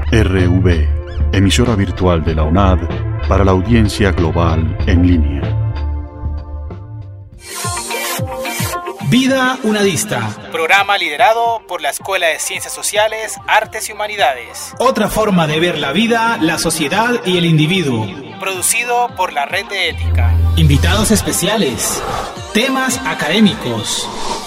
RV, emisora virtual de la UNAD para la audiencia global en línea. Vida Unadista, programa liderado por la Escuela de Ciencias Sociales, Artes y Humanidades. Otra forma de ver la vida, la sociedad y el individuo. Producido por la Red de Ética. Invitados especiales. Temas académicos.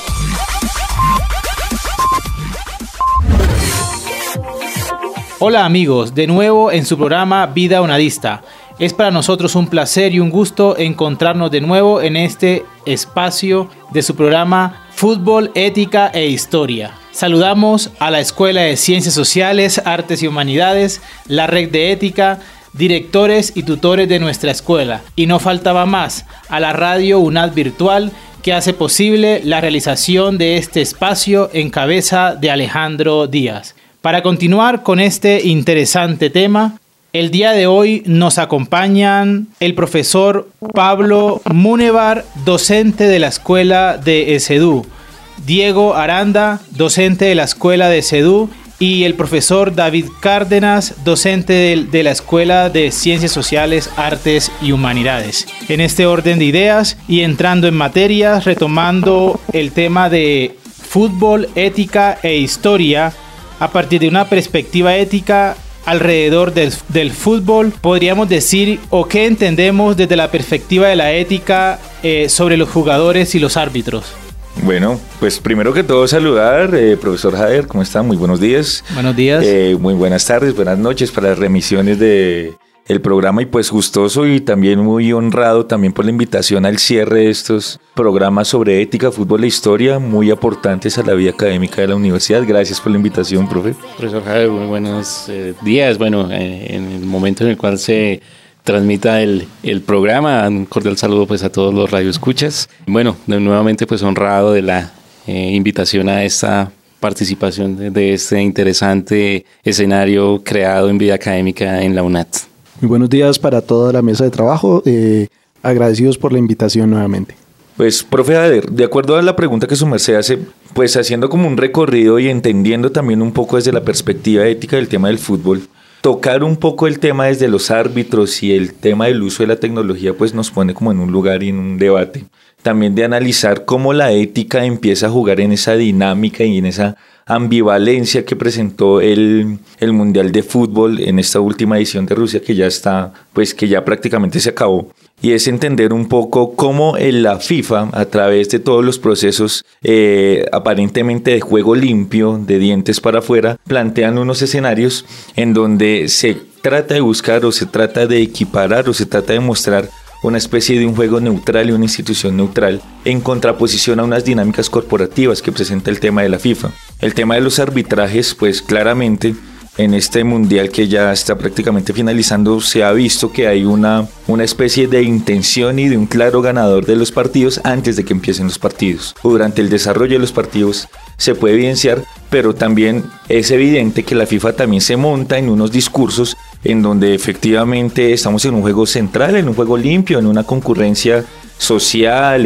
Hola amigos, de nuevo en su programa Vida Unadista. Es para nosotros un placer y un gusto encontrarnos de nuevo en este espacio de su programa Fútbol, Ética e Historia. Saludamos a la Escuela de Ciencias Sociales, Artes y Humanidades, la Red de Ética, directores y tutores de nuestra escuela. Y no faltaba más, a la Radio UNAD Virtual, que hace posible la realización de este espacio en cabeza de Alejandro Díaz. Para continuar con este interesante tema, el día de hoy nos acompañan el profesor Pablo Munevar, docente de la Escuela de ESEDU, Diego Aranda, docente de la Escuela de ESEDU, y el profesor David Cárdenas, docente de la Escuela de Ciencias Sociales, Artes y Humanidades. En este orden de ideas y entrando en materias, retomando el tema de fútbol, ética e historia, a partir de una perspectiva ética alrededor del fútbol, podríamos decir, o qué entendemos desde la perspectiva de la ética sobre los jugadores y los árbitros. Bueno, pues primero que todo saludar, profesor Jader, ¿cómo está? Muy buenos días. Buenos días. Muy buenas tardes, buenas noches para las remisiones de el programa, y pues gustoso y también muy honrado también por la invitación al cierre de estos programas sobre ética, fútbol e historia, muy aportantes a la vida académica de la universidad. Gracias por la invitación, profe. Profesor Javier, muy buenos días. Bueno, en el momento en el cual se transmita el programa, un cordial saludo pues a todos los radioescuchas. Bueno, nuevamente pues honrado de la invitación a esta participación de este interesante escenario creado en vida académica en la UNAD. Muy buenos días para toda la mesa de trabajo, agradecidos por la invitación nuevamente. Pues, profe Jader, de acuerdo a la pregunta que su merced hace, pues haciendo como un recorrido y entendiendo también un poco desde la perspectiva ética del tema del fútbol, tocar un poco el tema desde los árbitros y el tema del uso de la tecnología, pues nos pone como en un lugar y en un debate. También de analizar cómo la ética empieza a jugar en esa dinámica y en esa ambivalencia que presentó el Mundial de Fútbol en esta última edición de Rusia, que ya está, pues que ya prácticamente se acabó. Y es entender un poco cómo la FIFA, a través de todos los procesos aparentemente de juego limpio, de dientes para afuera, plantean unos escenarios en donde se trata de buscar o se trata de equiparar o se trata de mostrar una especie de un juego neutral y una institución neutral en contraposición a unas dinámicas corporativas que presenta el tema de la FIFA. El tema de los arbitrajes, pues claramente en este mundial que ya está prácticamente finalizando se ha visto que hay una especie de intención y de un claro ganador de los partidos antes de que empiecen los partidos. Durante el desarrollo de los partidos se puede evidenciar, pero también es evidente que la FIFA también se monta en unos discursos en donde efectivamente estamos en un juego central, en un juego limpio, en una concurrencia social,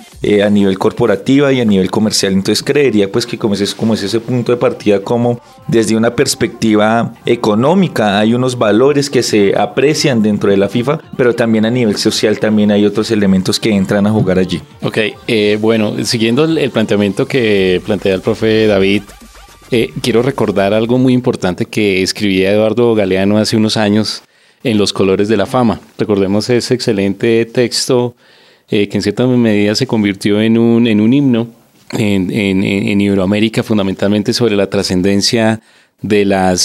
a nivel corporativa y a nivel comercial. Entonces creería pues que como es ese punto de partida, como desde una perspectiva económica hay unos valores que se aprecian dentro de la FIFA, pero también a nivel social también hay otros elementos que entran a jugar allí. Ok, bueno, siguiendo el planteamiento que plantea el profe David, quiero recordar algo muy importante que escribía Eduardo Galeano hace unos años en Los Colores de la Fama. Recordemos ese excelente texto que en cierta medida se convirtió en un himno en Iberoamérica, fundamentalmente sobre la trascendencia de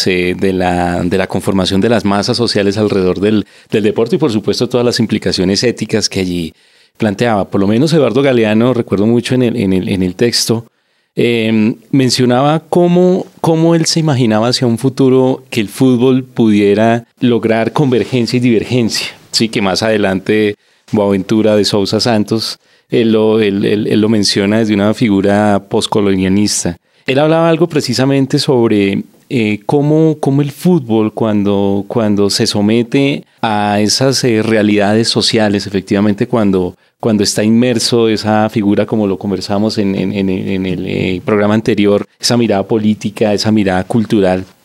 la conformación de las masas sociales alrededor del deporte y por supuesto todas las implicaciones éticas que allí planteaba. Por lo menos Eduardo Galeano, recuerdo mucho en el texto, mencionaba cómo él se imaginaba hacia un futuro que el fútbol pudiera lograr convergencia y divergencia. Sí, que más adelante Boaventura de Sousa Santos, él lo menciona desde una figura postcolonialista. Él hablaba algo precisamente sobre cómo el fútbol cuando se somete a esas realidades sociales, efectivamente cuando está inmerso esa figura, como lo conversamos en el programa anterior, esa mirada política, esa mirada cultural,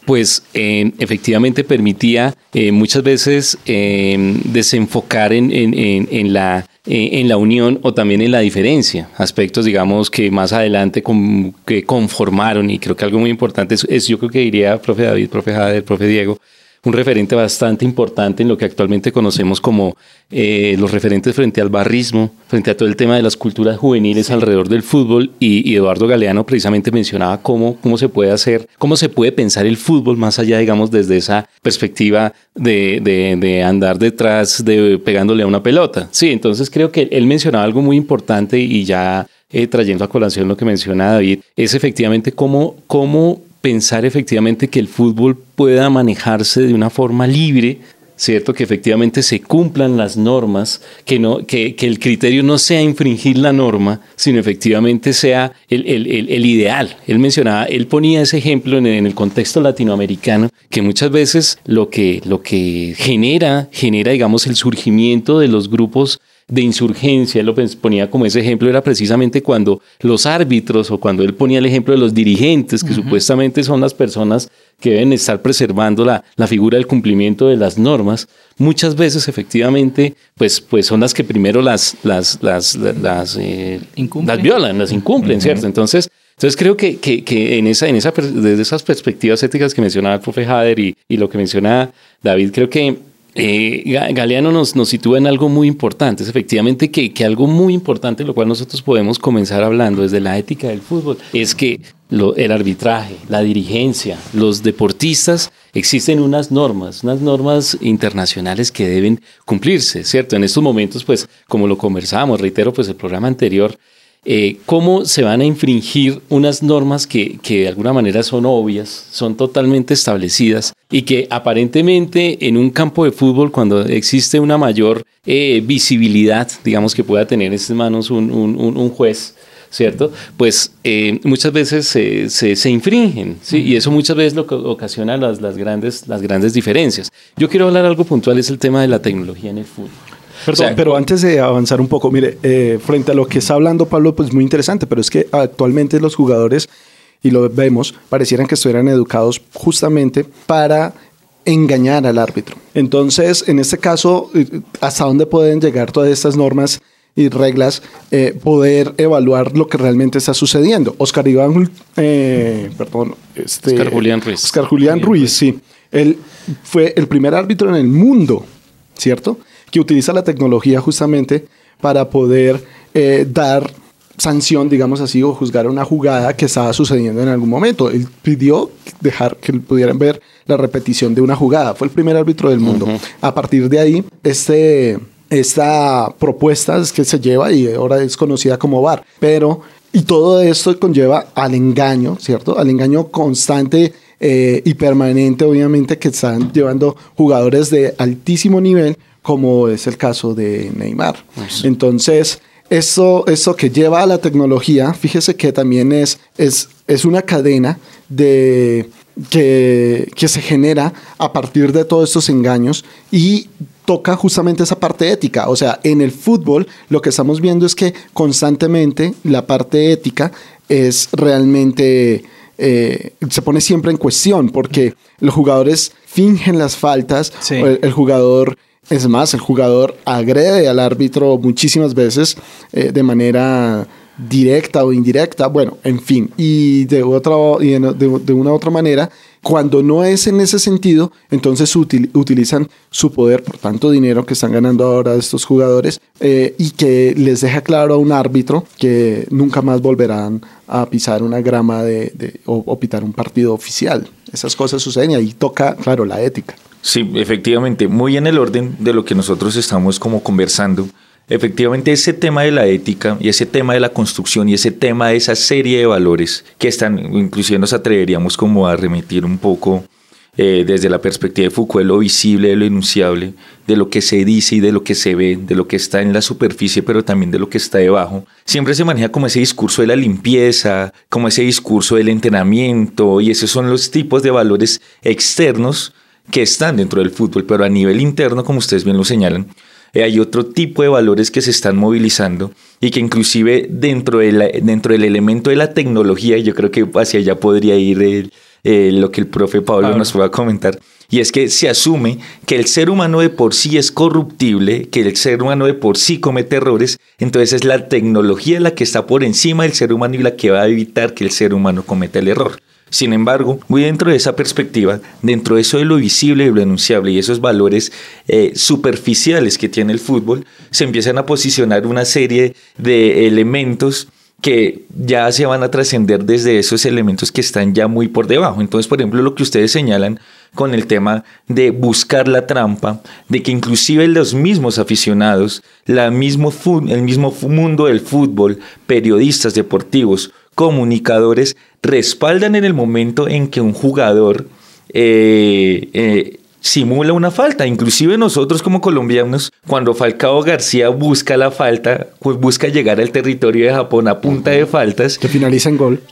pues efectivamente permitía muchas veces desenfocar en la unión o también en la diferencia, aspectos digamos que más adelante que conformaron, y creo que algo muy importante es yo creo que diría profe David, profe Jader, profe Diego, un referente bastante importante en lo que actualmente conocemos como los referentes frente al barrismo, frente a todo el tema de las culturas juveniles alrededor del fútbol, y Eduardo Galeano precisamente mencionaba cómo se puede hacer, cómo se puede pensar el fútbol más allá, digamos, desde esa perspectiva de andar detrás, pegándole a una pelota. Sí, entonces creo que él mencionaba algo muy importante, y ya trayendo a colación lo que menciona David, es efectivamente cómo pensar efectivamente que el fútbol pueda manejarse de una forma libre, ¿cierto? Que efectivamente se cumplan las normas, que el criterio no sea infringir la norma, sino efectivamente sea el ideal. Él ponía ese ejemplo en el contexto latinoamericano, que muchas veces lo que genera, digamos, el surgimiento de los grupos de insurgencia, él lo ponía como ese ejemplo, era precisamente cuando los árbitros, o cuando él ponía el ejemplo de los dirigentes, que supuestamente son las personas que deben estar preservando la figura del cumplimiento de las normas, muchas veces efectivamente pues son las que primero las violan, las incumplen, ¿cierto? Entonces creo que desde esas perspectivas éticas que mencionaba el profe Jader y lo que menciona David, creo que Galeano nos sitúa en algo muy importante. Es efectivamente que algo muy importante, lo cual nosotros podemos comenzar hablando desde la ética del fútbol, es que el arbitraje, la dirigencia, los deportistas, existen unas normas internacionales que deben cumplirse, ¿cierto? En estos momentos, pues, como lo conversábamos, reitero, pues el programa anterior, cómo se van a infringir unas normas que de alguna manera son obvias, son totalmente establecidas, y que aparentemente en un campo de fútbol, cuando existe una mayor visibilidad, digamos, que pueda tener en sus manos un juez, ¿cierto? Pues muchas veces se infringen, ¿sí? Y eso muchas veces lo que ocasiona las grandes diferencias. Yo quiero hablar algo puntual, es el tema de la tecnología en el fútbol. Perdón, pero antes de avanzar un poco, mire, frente a lo que está hablando Pablo, pues muy interesante, pero es que actualmente los jugadores, y lo vemos, parecieran que estuvieran educados justamente para engañar al árbitro. Entonces, en este caso, ¿hasta dónde pueden llegar todas estas normas y reglas, poder evaluar lo que realmente está sucediendo? Oscar Julián Ruiz, sí. Él fue el primer árbitro en el mundo, ¿cierto?, que utiliza la tecnología justamente para poder dar sanción, digamos así, o juzgar una jugada que estaba sucediendo en algún momento. Él pidió dejar que pudieran ver la repetición de una jugada. Fue el primer árbitro del mundo. A partir de ahí, esta propuesta es que se lleva, y ahora es conocida como VAR. Y todo esto conlleva al engaño, ¿cierto? Al engaño constante y permanente, obviamente, que están llevando jugadores de altísimo nivel, como es el caso de Neymar. Entonces, eso que lleva a la tecnología, fíjese que también es una cadena que se genera a partir de todos estos engaños, y toca justamente esa parte ética. O sea, en el fútbol lo que estamos viendo es que constantemente la parte ética es realmente... se pone siempre en cuestión, porque los jugadores fingen las faltas, sí. El jugador agrede al árbitro muchísimas veces de manera directa o indirecta, bueno, en fin, y de una u otra manera, cuando no es en ese sentido, entonces utilizan su poder por tanto dinero que están ganando ahora estos jugadores, y que les deja claro a un árbitro que nunca más volverán a pisar una grama o pitar un partido oficial. Esas cosas suceden, y ahí toca, claro, la ética. Sí, efectivamente, muy en el orden de lo que nosotros estamos como conversando. Efectivamente, ese tema de la ética y ese tema de la construcción y ese tema de esa serie de valores que están, inclusive nos atreveríamos como a remitir un poco desde la perspectiva de Foucault, lo visible, de lo enunciable, de lo que se dice y de lo que se ve, de lo que está en la superficie, pero también de lo que está debajo. Siempre se maneja como ese discurso de la limpieza, como ese discurso del entrenamiento, y esos son los tipos de valores externos que están dentro del fútbol, pero a nivel interno, como ustedes bien lo señalan, hay otro tipo de valores que se están movilizando, y que inclusive dentro del elemento de la tecnología, yo creo que hacia allá podría ir lo que el profe Pablo nos va a comentar. Y es que se asume que el ser humano de por sí es corruptible, que el ser humano de por sí comete errores, entonces es la tecnología la que está por encima del ser humano y la que va a evitar que el ser humano cometa el error. Sin embargo, muy dentro de esa perspectiva, dentro de eso de lo visible y lo enunciable y esos valores superficiales que tiene el fútbol, se empiezan a posicionar una serie de elementos que ya se van a trascender desde esos elementos que están ya muy por debajo. Entonces, por ejemplo, lo que ustedes señalan con el tema de buscar la trampa, de que inclusive los mismos aficionados, el mismo mundo del fútbol, periodistas deportivos, comunicadores, respaldan en el momento en que un jugador simula una falta. Inclusive nosotros como colombianos, cuando Falcao García busca la falta, pues busca llegar al territorio de Japón a punta de faltas. Que finaliza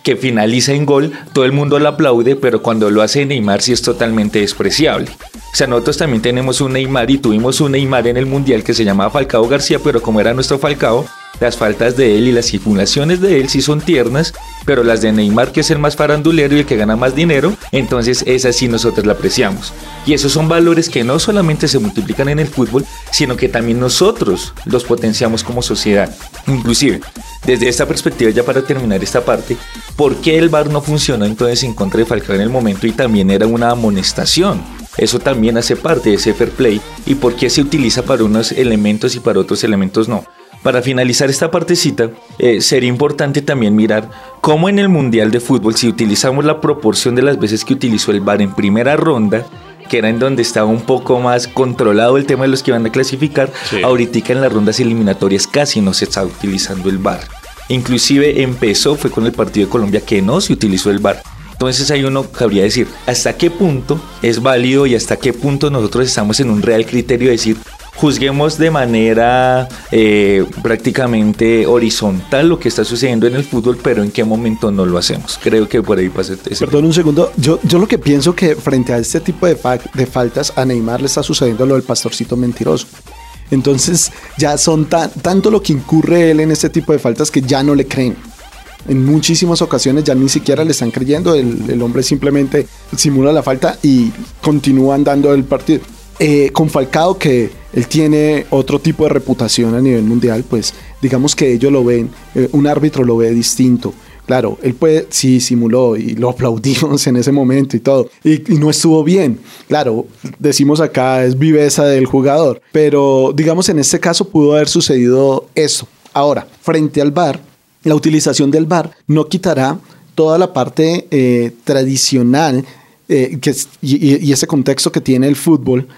en gol, todo el mundo lo aplaude, pero cuando lo hace Neymar sí es totalmente despreciable. O sea, nosotros también tenemos un Neymar y tuvimos un Neymar en el Mundial que se llamaba Falcao García, pero como era nuestro Falcao, las faltas de él y las simulaciones de él sí son tiernas, pero las de Neymar, que es el más farandulero y el que gana más dinero, entonces esa sí nosotros la apreciamos. Y esos son valores que no solamente se multiplican en el fútbol, sino que también nosotros los potenciamos como sociedad. Inclusive, desde esta perspectiva, ya para terminar esta parte, ¿por qué el VAR no funcionó entonces en contra de Falcao en el momento y también era una amonestación? Eso también hace parte de ese fair play. ¿Y por qué se utiliza para unos elementos y para otros elementos no? Para finalizar esta partecita, sería importante también mirar cómo en el Mundial de Fútbol, si utilizamos la proporción de las veces que utilizó el VAR en primera ronda, que era en donde estaba un poco más controlado el tema de los que iban a clasificar, sí. Ahorita en las rondas eliminatorias casi no se está utilizando el VAR. Inclusive fue con el partido de Colombia que no se utilizó el VAR. Entonces ahí uno cabría decir, ¿hasta qué punto es válido y hasta qué punto nosotros estamos en un real criterio de decir, juzguemos de manera prácticamente horizontal lo que está sucediendo en el fútbol, pero en qué momento no lo hacemos? Creo que por ahí pasa ese. Perdón un segundo, yo lo que pienso que frente a este tipo de faltas a Neymar le está sucediendo lo del pastorcito mentiroso. Entonces ya son tanto lo que incurre él en este tipo de faltas que ya no le creen. En muchísimas ocasiones ya ni siquiera le están creyendo, el hombre simplemente simula la falta y continúan dando el partido. Con Falcao, que él tiene otro tipo de reputación a nivel mundial, pues digamos que ellos lo ven, un árbitro lo ve distinto. Claro, él sí simuló y lo aplaudimos en ese momento y todo, y no estuvo bien. Claro, decimos acá es viveza del jugador, pero digamos en este caso pudo haber sucedido eso. Ahora, frente al VAR, la utilización del VAR no quitará toda la parte tradicional y ese contexto que tiene el fútbol,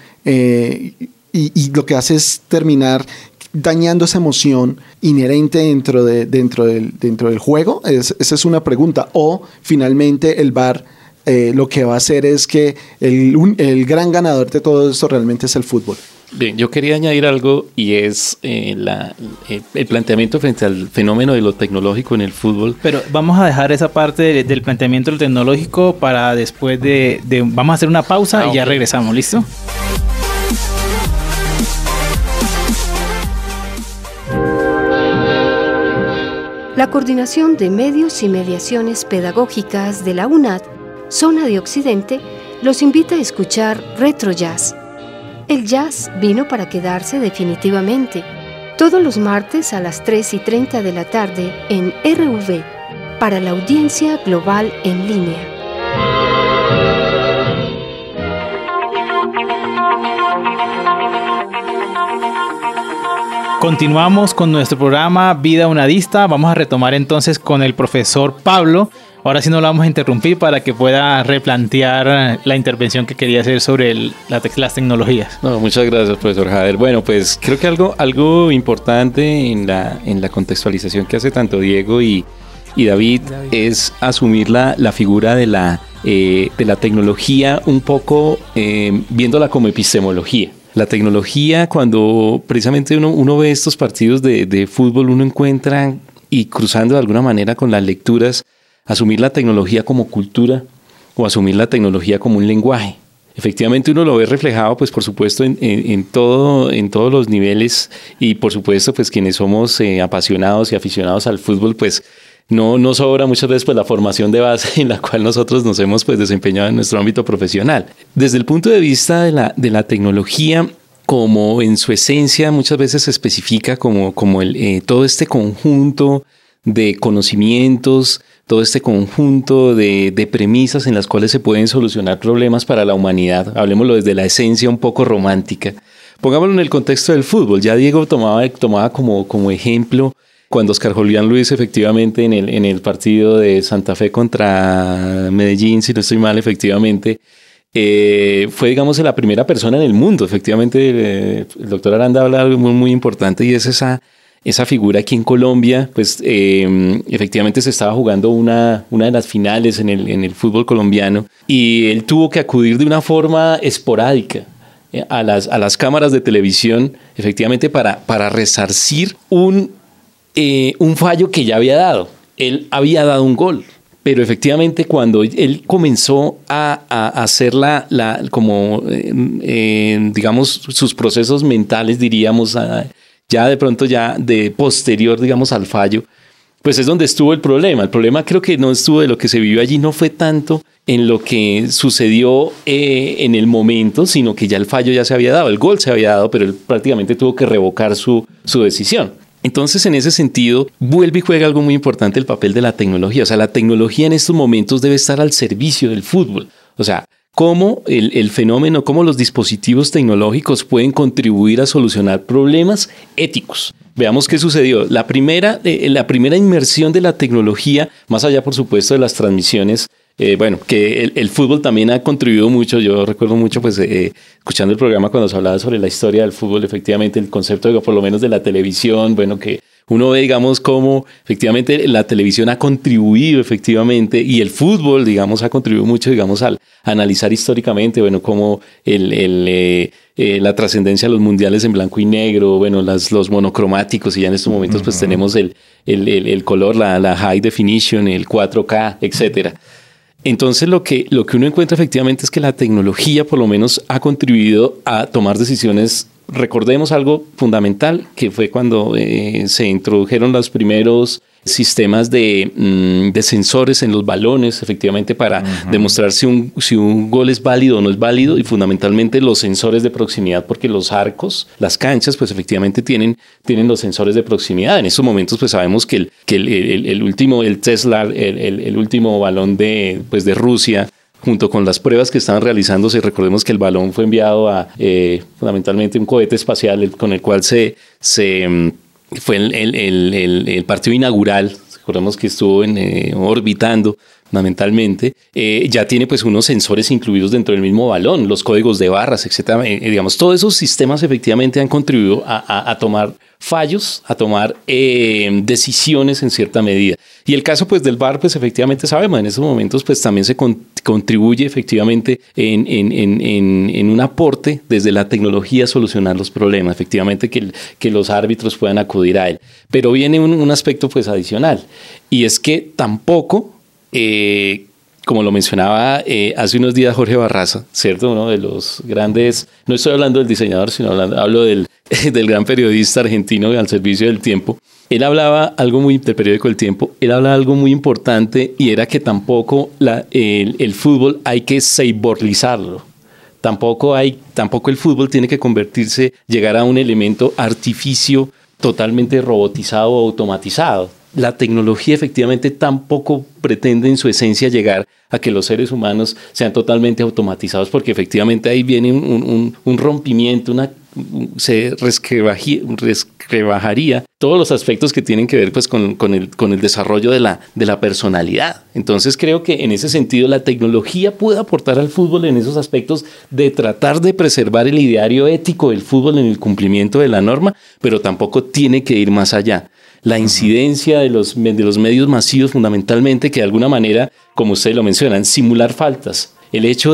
y lo que hace es terminar dañando esa emoción inherente dentro del juego. Esa es una pregunta. O finalmente el VAR lo que va a hacer es que el gran ganador de todo esto realmente es el fútbol. Bien, yo quería añadir algo y es el planteamiento frente al fenómeno de lo tecnológico en el fútbol. Pero vamos a dejar esa parte del planteamiento de lo tecnológico para después vamos a hacer una pausa y ya regresamos, ¿listo? La Coordinación de Medios y Mediaciones Pedagógicas de la UNAD, Zona de Occidente, los invita a escuchar Retro Jazz. El jazz vino para quedarse definitivamente. Todos los martes a las 3:30 de la tarde en RV, para la audiencia global en línea. Continuamos con nuestro programa Vida Unadista. Vamos a retomar entonces con el profesor Pablo. Ahora sí no lo vamos a interrumpir para que pueda replantear la intervención que quería hacer sobre las tecnologías. No, muchas gracias, profesor Jader. Bueno, pues creo que algo importante en la contextualización que hace tanto Diego y David es asumir la figura de la tecnología un poco viéndola como epistemología. La tecnología, cuando precisamente uno ve estos partidos de fútbol, uno encuentra, y cruzando de alguna manera con las lecturas, asumir la tecnología como cultura o asumir la tecnología como un lenguaje. Efectivamente uno lo ve reflejado, pues por supuesto, en todos los niveles, y por supuesto pues quienes somos apasionados y aficionados al fútbol, pues no sobra muchas veces pues la formación de base en la cual nosotros nos hemos pues desempeñado en nuestro ámbito profesional. Desde el punto de vista de la tecnología, como en su esencia muchas veces se especifica como todo este conjunto de conocimientos, todo este conjunto de premisas en las cuales se pueden solucionar problemas para la humanidad. Hablemoslo desde la esencia un poco romántica. Pongámoslo en el contexto del fútbol. Ya Diego tomaba como ejemplo cuando Oscar Julián Ruiz efectivamente en el partido de Santa Fe contra Medellín, si no estoy mal, efectivamente, fue, digamos, la primera persona en el mundo. Efectivamente, el doctor Aranda habla de algo muy, muy importante y es esa figura aquí en Colombia. Pues efectivamente se estaba jugando una de las finales en el fútbol colombiano y él tuvo que acudir de una forma esporádica a las cámaras de televisión, efectivamente para resarcir un fallo que ya había dado. Él había dado un gol, pero efectivamente cuando él comenzó a hacer digamos, sus procesos mentales, diríamos, ya de pronto ya de posterior, digamos, al fallo, pues es donde estuvo el problema. El problema creo que no estuvo de lo que se vivió allí, no fue tanto en lo que sucedió en el momento, sino que ya el fallo ya se había dado, el gol se había dado, pero él prácticamente tuvo que revocar su decisión. Entonces, en ese sentido, vuelve y juega algo muy importante el papel de la tecnología. O sea, la tecnología en estos momentos debe estar al servicio del fútbol. O sea, cómo el fenómeno, cómo los dispositivos tecnológicos pueden contribuir a solucionar problemas éticos. Veamos qué sucedió. La primera inmersión de la tecnología, más allá, por supuesto, de las transmisiones, que el fútbol también ha contribuido mucho. Yo recuerdo mucho, pues, escuchando el programa cuando se hablaba sobre la historia del fútbol, efectivamente, el concepto por lo menos de la televisión, que uno ve, digamos, cómo efectivamente la televisión ha contribuido efectivamente y el fútbol, digamos, ha contribuido mucho, digamos, al analizar históricamente, cómo la trascendencia de los mundiales en blanco y negro, los monocromáticos, y ya en estos momentos pues tenemos el color, la high definition, el 4K, etcétera. Entonces lo que uno encuentra efectivamente es que la tecnología por lo menos ha contribuido a tomar decisiones. Recordemos algo fundamental, que fue cuando se introdujeron los primeros sistemas de sensores en los balones, efectivamente para demostrar si un gol es válido o no es válido, y fundamentalmente los sensores de proximidad, porque los arcos, las canchas, pues efectivamente tienen los sensores de proximidad. En estos momentos pues sabemos que el último balón de Rusia, junto con las pruebas que estaban realizándose, recordemos que el balón fue enviado a fundamentalmente un cohete espacial con el cual fue el partido inaugural. Recordemos que estuvo orbitando fundamentalmente. Ya tiene pues unos sensores incluidos dentro del mismo balón, los códigos de barras, etcétera. Digamos, todos esos sistemas efectivamente han contribuido a tomar fallos, a tomar decisiones en cierta medida. Y el caso pues del VAR, pues efectivamente sabemos, en esos momentos pues también se contribuye efectivamente en un aporte desde la tecnología a solucionar los problemas, efectivamente que los árbitros puedan acudir a él. Pero viene un aspecto pues adicional, y es que tampoco, como lo mencionaba hace unos días Jorge Barraza, ¿cierto? Uno de los grandes, no estoy hablando del diseñador, sino hablo del gran periodista argentino al servicio del tiempo. Él hablaba algo del periódico El Tiempo, él hablaba algo muy importante, y era que tampoco el fútbol hay que cyborgizarlo. Tampoco el fútbol tiene que llegar a un elemento artificio totalmente robotizado o automatizado. La tecnología efectivamente tampoco pretende en su esencia llegar a que los seres humanos sean totalmente automatizados, porque efectivamente ahí viene un rompimiento, se resquebrajaría todos los aspectos que tienen que ver pues con el desarrollo de la personalidad. Entonces creo que en ese sentido la tecnología puede aportar al fútbol en esos aspectos de tratar de preservar el ideario ético del fútbol en el cumplimiento de la norma, pero tampoco tiene que ir más allá. La incidencia de los medios masivos fundamentalmente, que de alguna manera, como ustedes lo mencionan, simular faltas. El hecho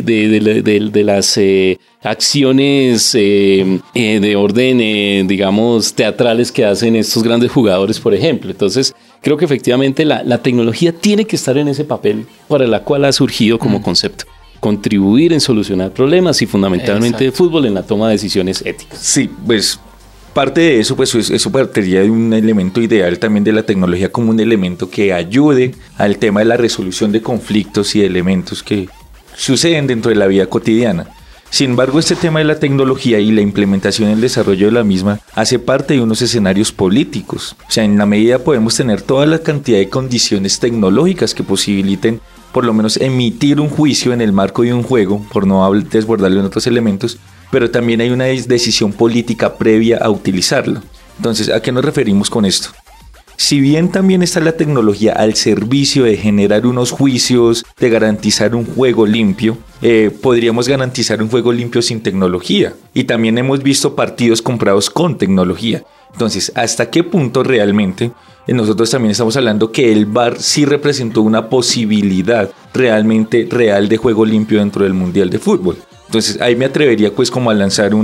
de las acciones de orden, digamos, teatrales que hacen estos grandes jugadores, por ejemplo. Entonces, creo que efectivamente la tecnología tiene que estar en ese papel para el cual ha surgido como concepto. Contribuir en solucionar problemas y fundamentalmente el fútbol en la toma de decisiones éticas. Sí, pues Parte de eso, pues eso partiría de un elemento ideal también de la tecnología como un elemento que ayude al tema de la resolución de conflictos y de elementos que suceden dentro de la vida cotidiana. Sin embargo, este tema de la tecnología y la implementación y el desarrollo de la misma hace parte de unos escenarios políticos. O sea, en la medida podemos tener toda la cantidad de condiciones tecnológicas que posibiliten por lo menos emitir un juicio en el marco de un juego, por no desbordarlo en otros elementos, pero también hay una decisión política previa a utilizarlo. Entonces, ¿a qué nos referimos con esto? Si bien también está la tecnología al servicio de generar unos juicios, de garantizar un juego limpio, podríamos garantizar un juego limpio sin tecnología. Y también hemos visto partidos comprados con tecnología. Entonces, ¿hasta qué punto realmente nosotros también estamos hablando que el VAR sí representó una posibilidad realmente real de juego limpio dentro del Mundial de Fútbol? Entonces ahí me atrevería pues como a lanzar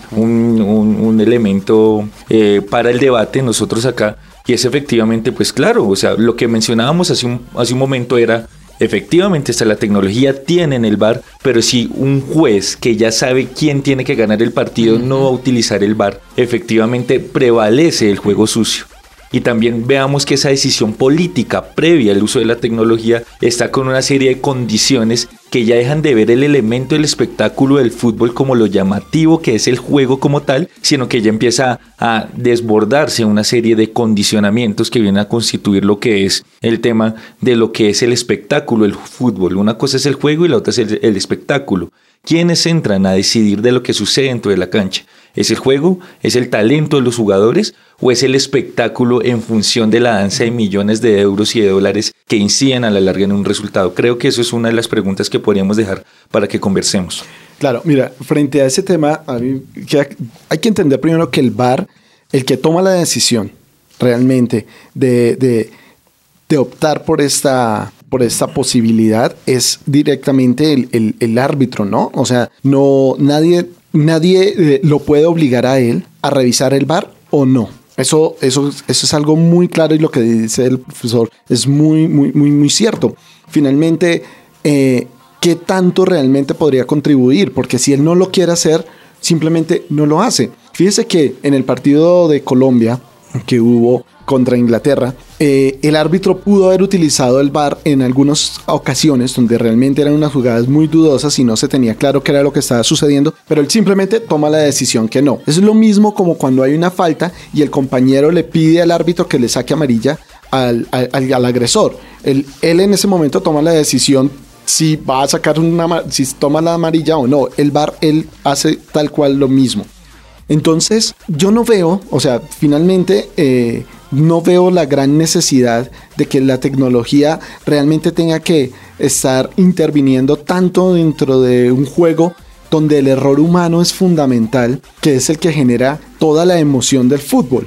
un elemento para el debate nosotros acá, y es efectivamente pues claro, o sea, lo que mencionábamos hace un momento era, efectivamente la tecnología tiene en el VAR, pero si un juez que ya sabe quién tiene que ganar el partido no va a utilizar el VAR, efectivamente prevalece el juego sucio. Y también veamos que esa decisión política previa al uso de la tecnología está con una serie de condiciones que ya dejan de ver el elemento del espectáculo del fútbol como lo llamativo que es el juego como tal, sino que ya empieza a desbordarse una serie de condicionamientos que vienen a constituir lo que es el tema de lo que es el espectáculo del fútbol. Una cosa es el juego y la otra es el espectáculo. ¿Quiénes entran a decidir de lo que sucede dentro de la cancha? ¿Es el juego? ¿Es el talento de los jugadores? ¿O es el espectáculo en función de la danza de millones de euros y de dólares que inciden a la larga en un resultado? Creo que eso es una de las preguntas que podríamos dejar para que conversemos. Claro, mira, frente a ese tema, hay que entender primero que el VAR, el que toma la decisión realmente de optar por esta posibilidad, es directamente el árbitro, ¿no? O sea, nadie lo puede obligar a él a revisar el VAR o no. Eso es algo muy claro, y lo que dice el profesor es muy, muy, muy, muy cierto. Finalmente, ¿qué tanto realmente podría contribuir? Porque si él no lo quiere hacer, simplemente no lo hace. Fíjese que en el partido de Colombia que hubo contra Inglaterra, el árbitro pudo haber utilizado el VAR en algunas ocasiones donde realmente eran unas jugadas muy dudosas y no se tenía claro qué era lo que estaba sucediendo, pero él simplemente toma la decisión que no. Es lo mismo como cuando hay una falta y el compañero le pide al árbitro que le saque amarilla al agresor. Él en ese momento toma la decisión si va a sacar si toma la amarilla o no. El VAR, él hace tal cual lo mismo. Entonces, yo no veo, o sea, finalmente no veo la gran necesidad de que la tecnología realmente tenga que estar interviniendo tanto dentro de un juego donde el error humano es fundamental, que es el que genera toda la emoción del fútbol.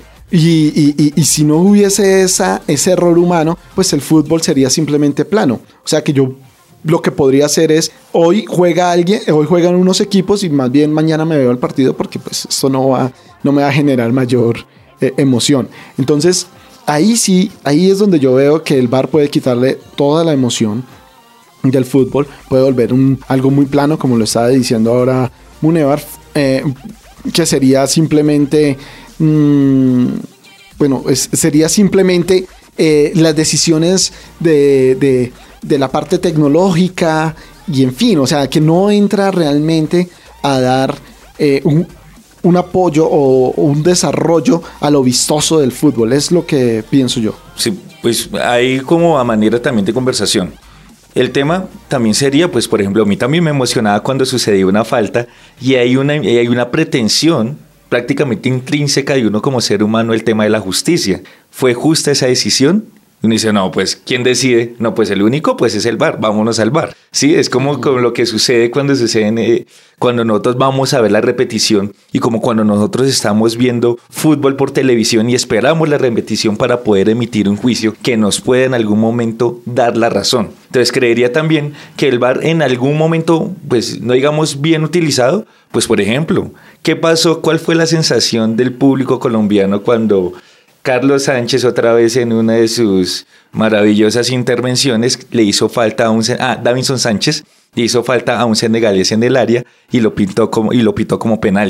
Y si no hubiese ese error humano, pues el fútbol sería simplemente plano. O sea que yo lo que podría hacer es, hoy juegan unos equipos y más bien mañana me veo el partido, porque pues esto no me va a generar mayor emoción. Entonces ahí es donde yo veo que el VAR puede quitarle toda la emoción del fútbol, puede volver algo muy plano, como lo estaba diciendo ahora Munevar, que sería simplemente sería simplemente las decisiones de la parte tecnológica y en fin, o sea, que no entra realmente a dar un apoyo o un desarrollo a lo vistoso del fútbol. Es lo que pienso yo. Sí, pues ahí como a manera también de conversación. El tema también sería, pues por ejemplo, a mí también me emocionaba cuando sucedió una falta y hay una pretensión prácticamente intrínseca de uno como ser humano, el tema de la justicia. ¿Fue justa esa decisión? Uno dice, no, pues, ¿quién decide? No, pues el único, pues es el VAR, vámonos al VAR. Sí, es como lo que sucede cuando nosotros vamos a ver la repetición y como cuando nosotros estamos viendo fútbol por televisión y esperamos la repetición para poder emitir un juicio que nos puede en algún momento dar la razón. Entonces, creería también que el VAR en algún momento, pues, no digamos bien utilizado, pues, por ejemplo, ¿qué pasó? ¿Cuál fue la sensación del público colombiano cuando Carlos Sánchez, otra vez en una de sus maravillosas intervenciones, le hizo falta a Davinson Sánchez le hizo falta a un senegalés en el área y lo pitó como penalti?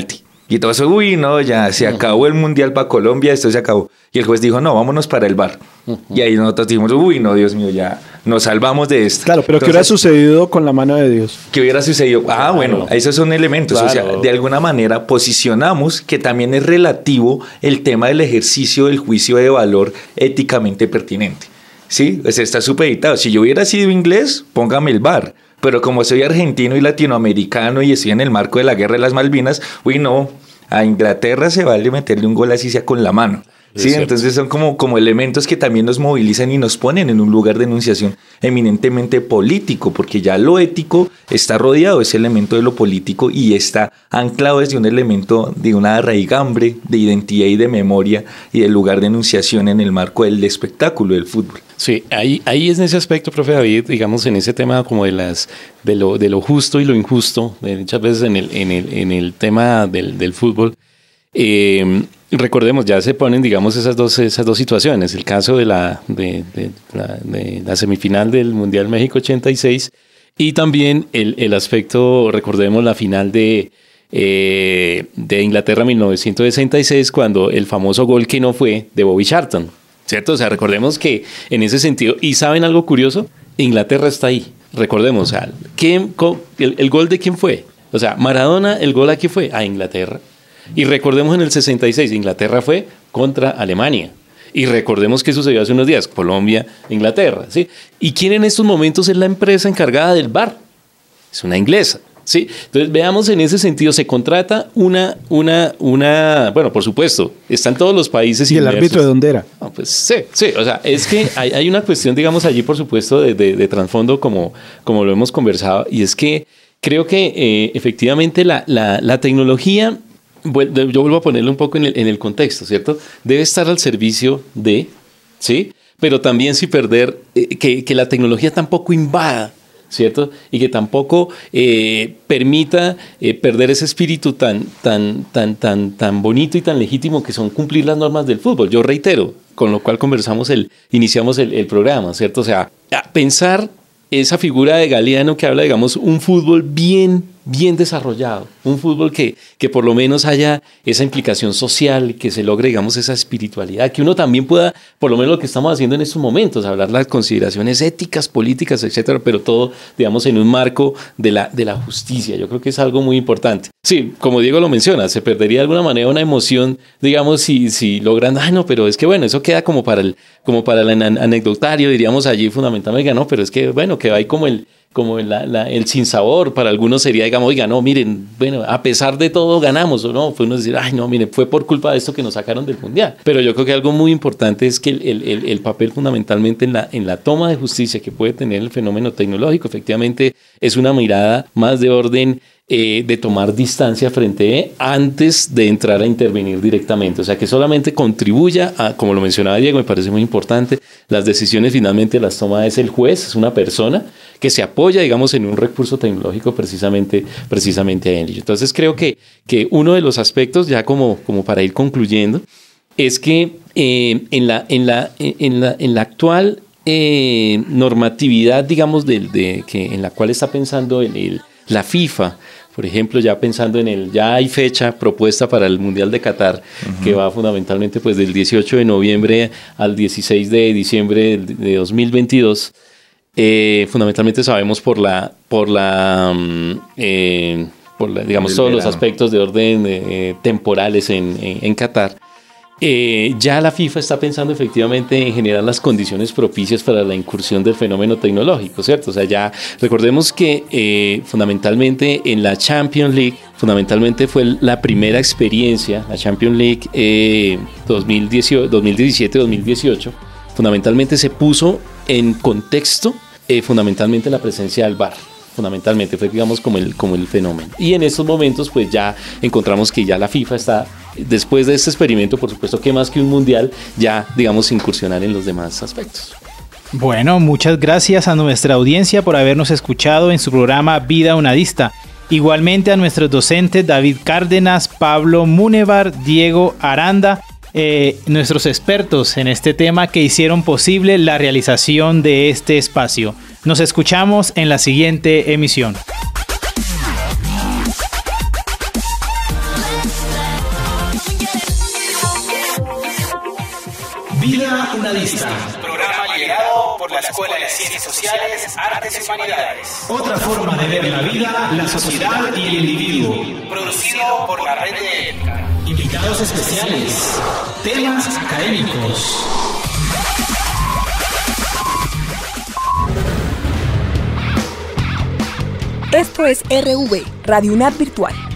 Y todo eso, uy, no, ya se acabó el Mundial para Colombia, esto se acabó. Y el juez dijo, no, vámonos para el VAR. Y ahí nosotros dijimos, uy, no, Dios mío, ya nos salvamos de esto. Claro, pero entonces, ¿qué hubiera sucedido con la mano de Dios? ¿Qué hubiera sucedido? Bueno, esos son elementos. Claro. O sea, de alguna manera posicionamos que también es relativo el tema del ejercicio del juicio de valor éticamente pertinente. ¿Sí? Pues está supeditado. Si yo hubiera sido inglés, póngame el VAR. Pero como soy argentino y latinoamericano y estoy en el marco de la guerra de las Malvinas, uy, no, a Inglaterra se vale meterle un gol así sea con la mano. Sí, entonces son como elementos que también nos movilizan y nos ponen en un lugar de enunciación eminentemente político, porque ya lo ético está rodeado de ese elemento de lo político y está anclado desde un elemento de una raigambre de identidad y de memoria y del lugar de enunciación en el marco del espectáculo del fútbol. Sí, ahí es en ese aspecto, profe David, digamos, en ese tema como de lo justo y lo injusto, muchas veces en el tema del fútbol. Recordemos, ya se ponen, digamos, esas dos situaciones. El caso de la semifinal del Mundial México 86 y también el aspecto, recordemos, la final de Inglaterra 1966, cuando el famoso gol que no fue de Bobby Charlton, ¿cierto? O sea, recordemos que en ese sentido, ¿y saben algo curioso? Inglaterra está ahí. Recordemos, o sea, el gol de quién fue. O sea, Maradona, el gol a quién fue, a Inglaterra. Y recordemos en el 66, Inglaterra fue contra Alemania. Y recordemos qué sucedió hace unos días, Colombia, Inglaterra, ¿sí? ¿Y quién en estos momentos es la empresa encargada del VAR? Es una inglesa, ¿sí? Entonces veamos en ese sentido, se contrata una bueno, por supuesto, están todos los países inmersos. ¿Y el árbitro de dónde era? No, pues sí, o sea, es que hay una cuestión, digamos, allí, por supuesto, de trasfondo, como lo hemos conversado, y es que creo que efectivamente la tecnología, yo vuelvo a ponerlo un poco en el contexto, ¿cierto? Debe estar al servicio de, ¿sí? Pero también sin perder, que la tecnología tampoco invada, ¿cierto? Y que tampoco permita perder ese espíritu tan bonito y tan legítimo que son cumplir las normas del fútbol. Yo reitero, con lo cual iniciamos el programa, ¿cierto? O sea, pensar esa figura de Galeano que habla, digamos, un fútbol bien desarrollado, un fútbol que por lo menos haya esa implicación social, que se logre, digamos, esa espiritualidad, que uno también pueda, por lo menos lo que estamos haciendo en estos momentos, hablar las consideraciones éticas, políticas, etcétera, pero todo, digamos, en un marco de la justicia. Yo creo que es algo muy importante. Sí, como Diego lo menciona, se perdería de alguna manera una emoción, digamos, si logran, no, pero es que bueno, eso queda como para el anecdotario, diríamos allí fundamentalmente, no, pero es que bueno, queda ahí como el sinsabor. Para algunos sería, digamos, oiga, no, miren, bueno, a pesar de todo ganamos, o no, fue uno decir, no, miren, fue por culpa de esto que nos sacaron del Mundial. Pero yo creo que algo muy importante es que el papel fundamentalmente en la toma de justicia que puede tener el fenómeno tecnológico, efectivamente, es una mirada más de orden de tomar distancia frente antes de entrar a intervenir directamente. O sea, que solamente contribuya a, como lo mencionaba Diego, me parece muy importante, las decisiones finalmente las toma es el juez, es una persona que se apoya, digamos, en un recurso tecnológico precisamente a él. Entonces creo que uno de los aspectos, ya como para ir concluyendo, es que en la actual normatividad, digamos, en la cual está pensando la FIFA, por ejemplo, ya pensando ya hay fecha propuesta para el Mundial de Qatar, que va fundamentalmente pues del 18 de noviembre al 16 de diciembre de 2022. Fundamentalmente sabemos por digamos, todos los aspectos de orden temporales en Qatar. Ya la FIFA está pensando efectivamente en generar las condiciones propicias para la incursión del fenómeno tecnológico, ¿cierto? O sea, ya recordemos que fundamentalmente en la Champions League, fundamentalmente fue la primera experiencia, la Champions League 2017-2018, fundamentalmente se puso en contexto fundamentalmente la presencia del VAR. Fundamentalmente fue, digamos, como el fenómeno. Y en estos momentos pues ya encontramos que ya la FIFA está, después de este experimento, por supuesto que más que un mundial, ya, digamos, incursionar en los demás aspectos. Bueno, muchas gracias a nuestra audiencia por habernos escuchado en su programa Vida Unadista. Igualmente a nuestros docentes David Cárdenas, Pablo Munevar, Diego Aranda, nuestros expertos en este tema que hicieron posible la realización de este espacio. Nos escuchamos en la siguiente emisión. Escuela de Ciencias Sociales, Artes y Humanidades. Otra forma de ver la vida, la sociedad y el individuo. Producido por la Red de Ética. Invitados especiales. Temas académicos. Esto es RV, Radio UNAD Virtual.